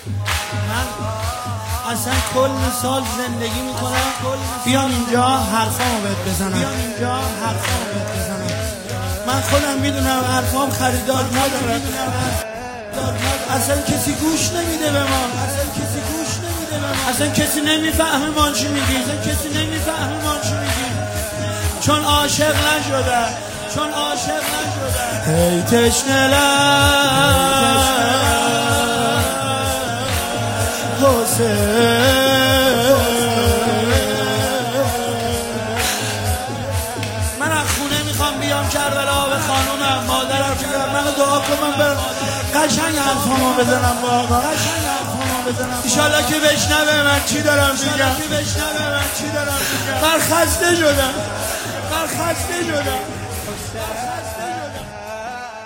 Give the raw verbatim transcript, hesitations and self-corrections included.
من اصلا کل سال زندگی میکنم بیام اینجا حرفامو بهت بزنم، بیام اینجا حرفامو بهت بزنم. من خودم میدونم حرفام خریدار نداره، اصلا کسی گوش نمیده به ما، اصلا کسی گوش نمیده به ما، اصلا کسی نمیفهمه ما چی میگیم، اصلا کسی نمیفهمه ما چی میگیم، چون عاشق نشده، چون عاشق نشده. ای تشنه لب حسین، من از خونه میخوام بیام کربلا به خانومم مادرم بگم منو دعا کن من برم قشنگ حرفامو بزنم با آقا، قشنگ حرفامو بزنم ایشالله که بشنوه من چی دارم میگم، که بشنوه من چی دارم میگم. من خسته شدم، من خسته شدم.